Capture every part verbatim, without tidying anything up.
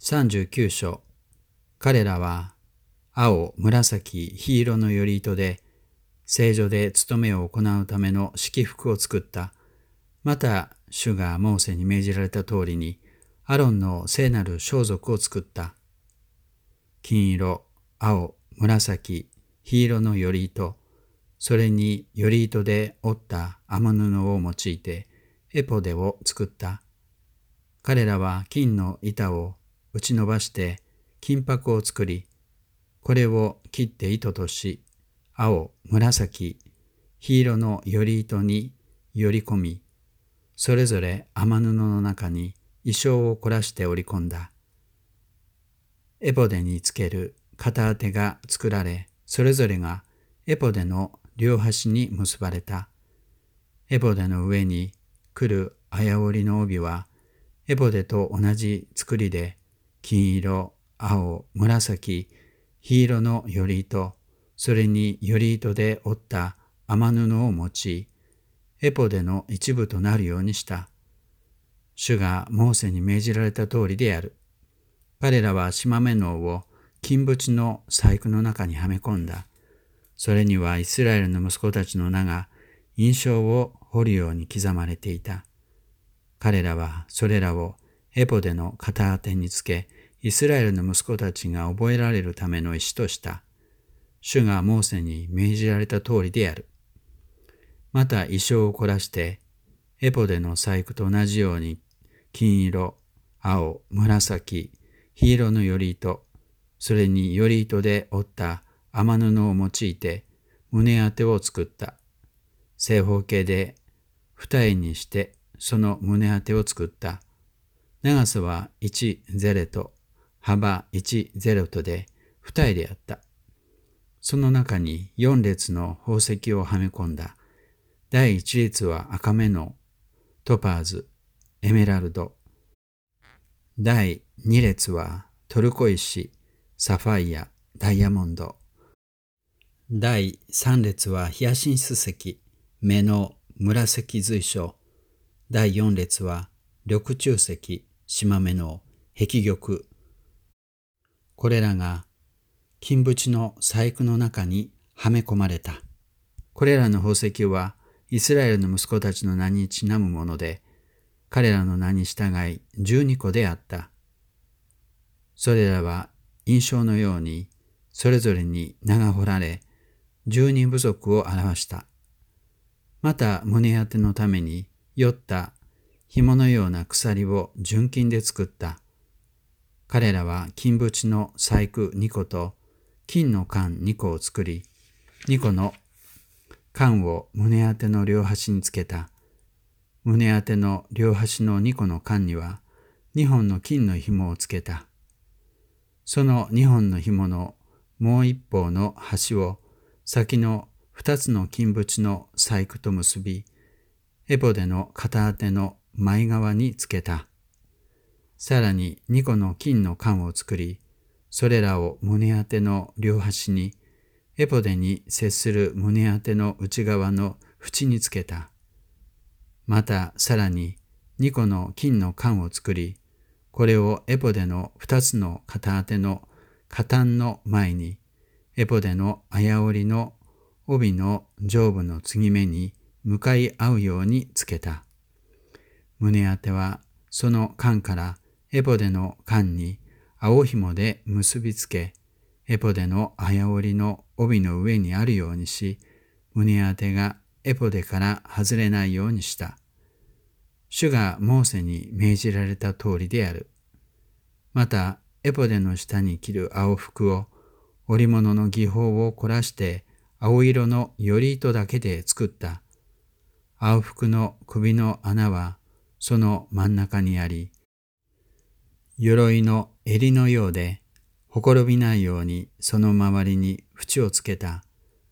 さんじゅうきゅう章。彼らは青、紫、黄色のより糸で聖所で務めを行うための式服を作った。また主がモーセに命じられた通りにアロンの聖なる装束を作った。金色、青、紫、黄色のより糸、それにより糸で織った雨布を用いてエポデを作った。彼らは金の板を打ち伸ばして金箔を作り、これを切って糸とし、青、紫、黄色のより糸により込み、それぞれ雨布の中に衣装を凝らして織り込んだ。エポデにつける片当てが作られ、それぞれがエポデの両端に結ばれた。エポデの上に来る綾織の帯は、エポデと同じ作りで、金色、青、紫、黄色のより糸、それにより糸で織った雨布を用い、エポデの一部となるようにした。主がモーセに命じられた通りである。彼らは縞目のを金縁の細工の中にはめ込んだ。それにはイスラエルの息子たちの名が印象を彫るように刻まれていた。彼らはそれらをエポデの片当てにつけ、イスラエルの息子たちが覚えられるための石とした。主がモーセに命じられた通りである。また衣装を凝らして、エポデの細工と同じように、金色、青、紫、黄色のより糸、それにより糸で織った雨布を用いて、胸当てを作った。正方形で二重にして、その胸当てを作った。長さはいちゼレト、幅いちゼレトで二重であった。その中に四列の宝石をはめ込んだ。第一列は赤目のトパーズ、エメラルド。第二列はトルコ石、サファイア、ダイヤモンド。第三列はヒヤシンス石、目の紫随所。第四列は緑柱石、縞目の碧玉。これらが金縁の細工の中にはめ込まれた。これらの宝石はイスラエルの息子たちの名にちなむもので、彼らの名に従い十二個であった。それらは印象のようにそれぞれに名が彫られ、十二部族を表した。また胸当てのためによった紐のような鎖を純金で作った。彼らは金縁の細工二個と金の管二個を作り、二個の管を胸当ての両端につけた。胸当ての両端の二個の管には二本の金の紐をつけた。その二本の紐のもう一方の端を先の二つの金縁の細工と結び、エポデの片当ての前側につけた。さらに二個の金の管を作り、それらを胸当ての両端に、エポデに接する胸当ての内側の縁につけた。またさらに二個の金の管を作り、これをエポデの二つの片当ての片端の前に、エポデの綾織の帯の上部の継ぎ目に向かい合うようにつけた。胸当てはその管からエポデの管に青紐で結びつけ、エポデの綾織の帯の上にあるようにし、胸当てがエポデから外れないようにした。主がモーセに命じられた通りである。また、エポデの下に着る青服を織物の技法を凝らして青色のより糸だけで作った。青服の首の穴はその真ん中にあり、鎧の襟のようで、ほころびないようにその周りに縁をつけた。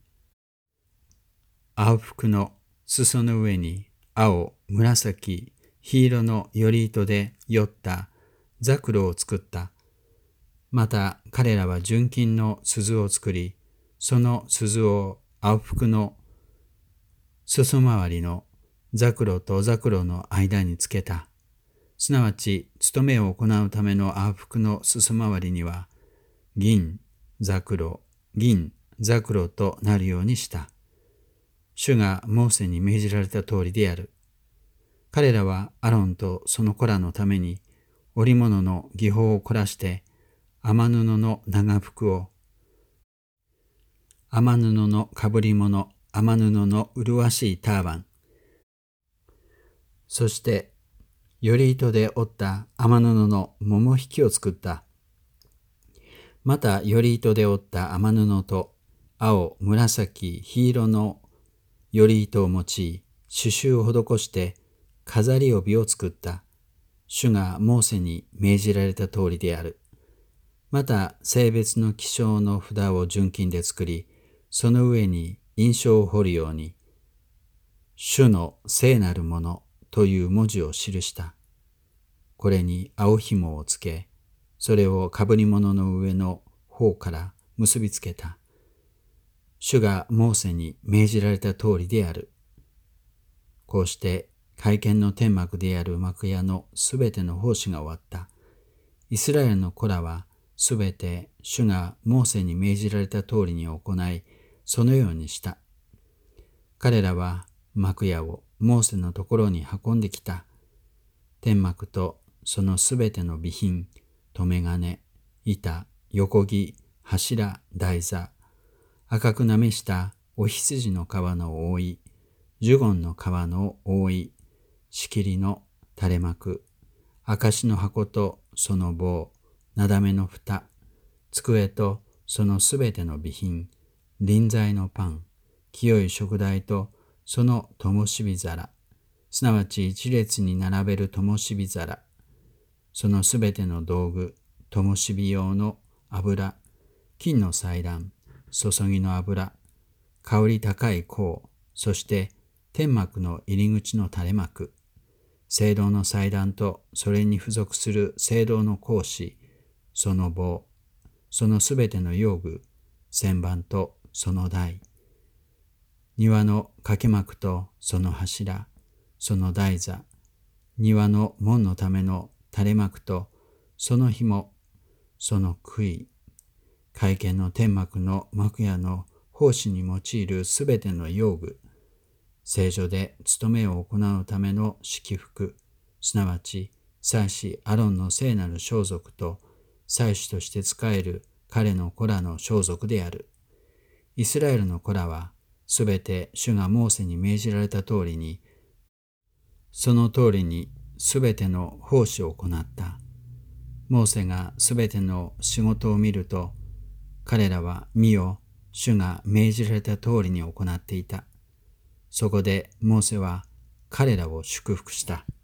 青服の裾の上に青、紫、黄色のより糸でよったザクロを作った。また彼らは純金の鈴を作り、その鈴を青服の裾周りのザクロとザクロの間につけた。 すなわち務めを行うためのアーフクの裾回りには、銀、ザクロ、銀、ザクロとなるようにした。主がモーセに命じられた通りである。彼らはアロンとその子らのために織物の技法を凝らして雨布の長服を、雨布のかぶり物、雨布の麗しいターバン、そしてより糸で織った雨布の桃引きを作った。またより糸で織った雨布と青、紫、黄色のより糸を用い、刺繍を施して飾り帯を作った。主がモーセに命じられた通りである。また性別の記章の札を純金で作り、その上に印章を彫るように、主の聖なるものという文字を記した。これに青紐をつけ、それをかぶり物の上の方から結びつけた。主がモーセに命じられた通りである。こうして会見の天幕である幕屋のすべての奉仕が終わった。イスラエルの子らはすべて主がモーセに命じられた通りに行い、そのようにした。彼らは幕屋をモーセのところに運んできた。天幕とそのすべての備品、留め金、板、横木、柱、台座、赤くなめしたお羊の皮の覆い、ジュゴンの皮の覆い、仕切りの垂れ幕、証の箱とその棒、なだめの蓋、机とそのすべての備品、臨在のパン、清い食台とその灯火皿、すなわち一列に並べる灯火皿、そのすべての道具、灯火用の油、金の祭壇、注ぎの油、香り高い香、そして天幕の入り口の垂れ幕、聖堂の祭壇とそれに付属する聖堂の格子、その棒、そのすべての用具、旋盤とその台、庭の掛け幕とその柱、その台座、庭の門のための垂れ幕とその紐、その杭、会見の天幕の幕屋の奉仕に用いるすべての用具、聖所で務めを行うための式服、すなわち祭司アロンの聖なる装束と祭司として仕える彼の子らの装束である。イスラエルの子らはすべて主がモーセに命じられた通りに、その通りにすべての奉仕を行った。モーセがすべての仕事を見ると、彼らは見よ、主が命じられた通りに行っていた。そこでモーセは彼らを祝福した。